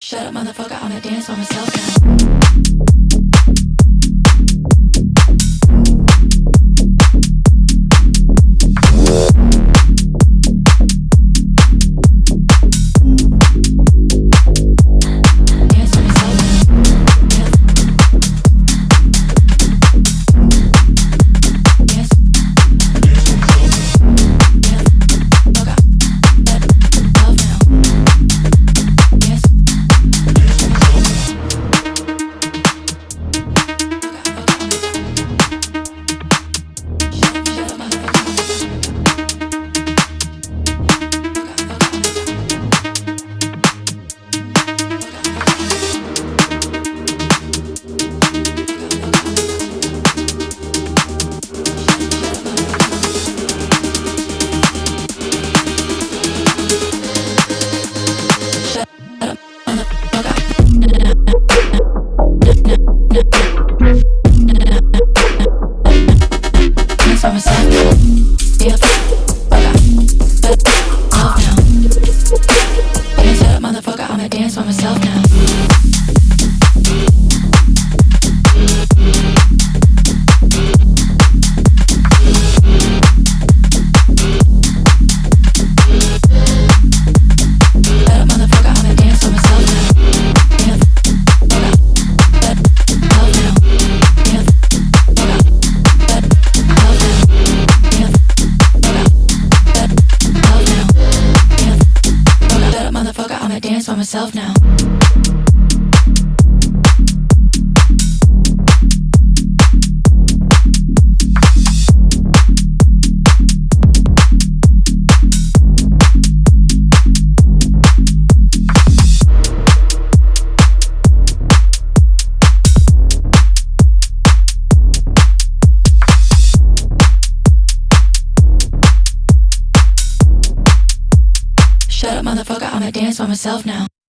Shut up, motherfucker, I'ma dance by myself now. Dance by myself now. Dance by myself now. Shut up, motherfucker, I'ma dance by myself now.